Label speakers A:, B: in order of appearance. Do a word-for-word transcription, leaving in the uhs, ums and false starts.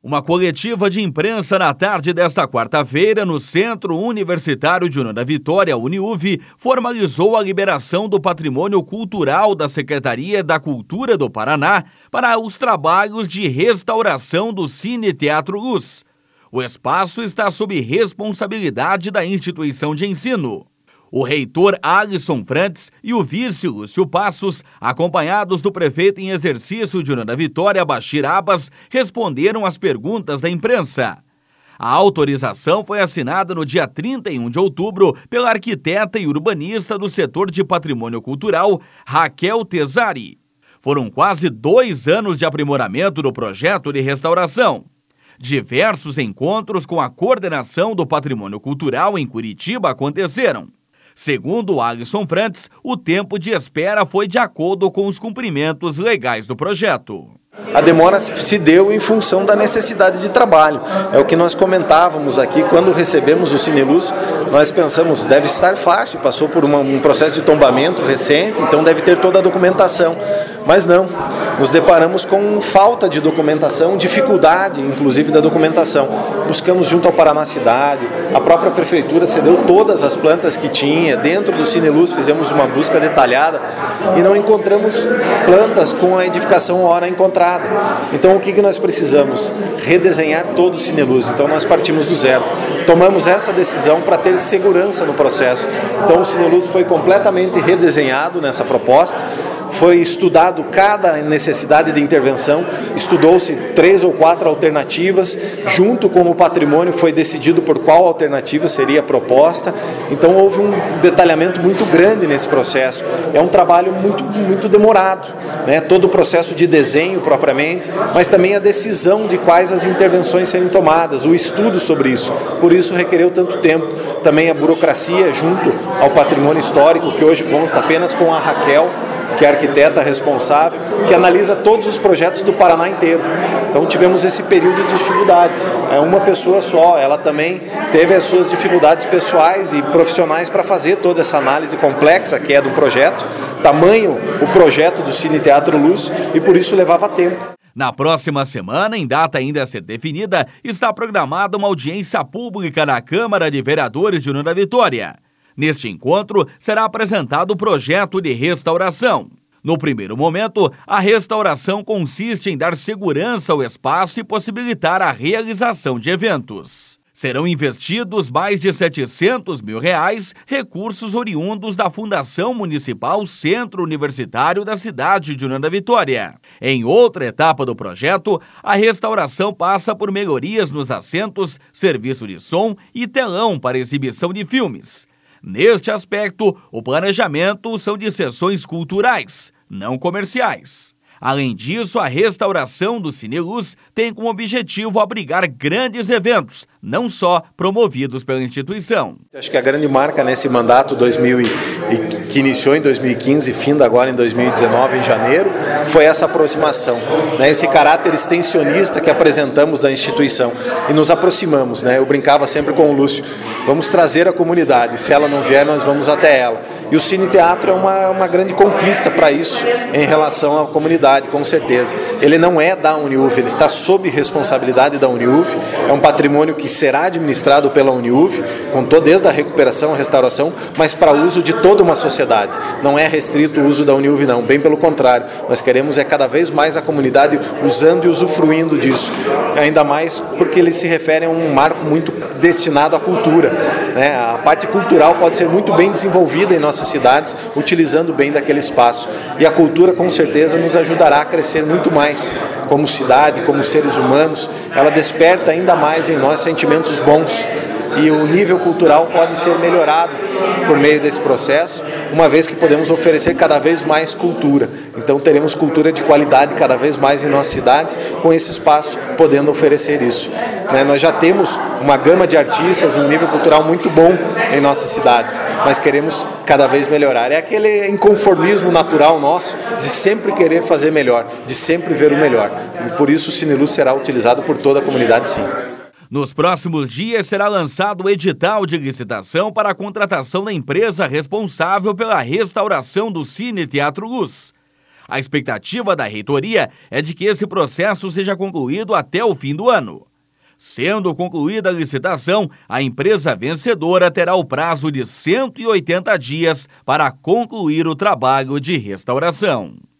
A: Uma coletiva de imprensa na tarde desta quarta-feira no Centro Universitário de União da Vitória, UniUV, formalizou a liberação do patrimônio cultural da Secretaria da Cultura do Paraná para os trabalhos de restauração do Cine Teatro Luz. O espaço está sob responsabilidade da instituição de ensino. O reitor Alisson Frantes e o vice Lúcio Passos, acompanhados do prefeito em exercício de União da Vitória, Bashir Abbas, responderam às perguntas da imprensa. A autorização foi assinada no dia trinta e um de outubro pela arquiteta e urbanista do setor de patrimônio cultural, Raquel Tesari. Foram quase dois anos de aprimoramento do projeto de restauração. Diversos encontros com a coordenação do patrimônio cultural em Curitiba aconteceram. Segundo Alisson Frantes, o tempo de espera foi de acordo com os cumprimentos legais do projeto.
B: A demora se deu em função da necessidade de trabalho. É o que nós comentávamos aqui, quando recebemos o Cineluz, nós pensamos, deve estar fácil, passou por uma, um processo de tombamento recente, então deve ter toda a documentação. Mas não, nos deparamos com falta de documentação, dificuldade inclusive da documentação. Buscamos junto ao Paraná Cidade, a própria prefeitura cedeu todas as plantas que tinha, dentro do Cineluz fizemos uma busca detalhada e não encontramos plantas com a edificação hora encontrada. Então o que, que nós precisamos? Redesenhar todo o Cineluz, então nós partimos do zero. Tomamos essa decisão para ter segurança no processo. Então o Cineluz foi completamente redesenhado nessa proposta. Foi estudado cada necessidade de intervenção, estudou-se três ou quatro alternativas, junto com o patrimônio foi decidido por qual alternativa seria proposta, então houve um detalhamento muito grande nesse processo. É um trabalho muito, muito demorado, né? Todo o processo de desenho propriamente, mas também a decisão de quais as intervenções serem tomadas, o estudo sobre isso, por isso requereu tanto tempo. Também a burocracia junto ao patrimônio histórico, que hoje consta apenas com a Raquel, que é a arquiteta responsável, que analisa todos os projetos do Paraná inteiro. Então tivemos esse período de dificuldade. É uma pessoa só, ela também teve as suas dificuldades pessoais e profissionais para fazer toda essa análise complexa que é do projeto, tamanho o projeto do Cine Teatro Luz, e por isso levava tempo.
A: Na próxima semana, em data ainda a ser definida, está programada uma audiência pública na Câmara de Vereadores de União da Vitória. Neste encontro, será apresentado o projeto de restauração. No primeiro momento, a restauração consiste em dar segurança ao espaço e possibilitar a realização de eventos. Serão investidos mais de setecentos mil reais, recursos oriundos da Fundação Municipal Centro Universitário da cidade de União da Vitória. Em outra etapa do projeto, a restauração passa por melhorias nos assentos, serviço de som e telão para exibição de filmes. Neste aspecto, o planejamento são de sessões culturais, não comerciais. Além disso, a restauração do Cineluz tem como objetivo abrigar grandes eventos, não só promovidos pela instituição.
B: Acho que a grande marca nesse mandato dois mil e, que iniciou em dois mil e quinze, finda agora em dois mil e dezenove, em janeiro, foi essa aproximação, né, esse caráter extensionista que apresentamos da instituição e nos aproximamos. Né, eu brincava sempre com o Lúcio, vamos trazer a comunidade, se ela não vier, nós vamos até ela. E o Cine Teatro é uma, uma grande conquista para isso em relação à comunidade, com certeza. Ele não é da UniUV, ele está sob responsabilidade da UniUV, é um patrimônio que será administrado pela UniUV, com toda, desde a recuperação, a restauração, mas para uso de toda uma sociedade. Não é restrito o uso da UniUV, não, bem pelo contrário. Nós queremos é cada vez mais a comunidade usando e usufruindo disso, ainda mais porque ele se refere a um marco muito destinado à cultura. Né? A parte cultural pode ser muito bem desenvolvida em nossas cidades, utilizando bem daquele espaço. E a cultura, com certeza, nos ajudará a crescer muito mais como cidade, como seres humanos. Ela desperta ainda mais em nós sentimentos bons. E o nível cultural pode ser melhorado por meio desse processo, uma vez que podemos oferecer cada vez mais cultura. Então teremos cultura de qualidade cada vez mais em nossas cidades, com esse espaço podendo oferecer isso. Né? Nós já temos uma gama de artistas, um nível cultural muito bom em nossas cidades, mas queremos cada vez melhorar. É aquele inconformismo natural nosso de sempre querer fazer melhor, de sempre ver o melhor. E por isso o Cineluz será utilizado por toda a comunidade, sim.
A: Nos próximos dias será lançado o edital de licitação para a contratação da empresa responsável pela restauração do Cine Teatro Luz. A expectativa da reitoria é de que esse processo seja concluído até o fim do ano. Sendo concluída a licitação, a empresa vencedora terá o prazo de cento e oitenta dias para concluir o trabalho de restauração.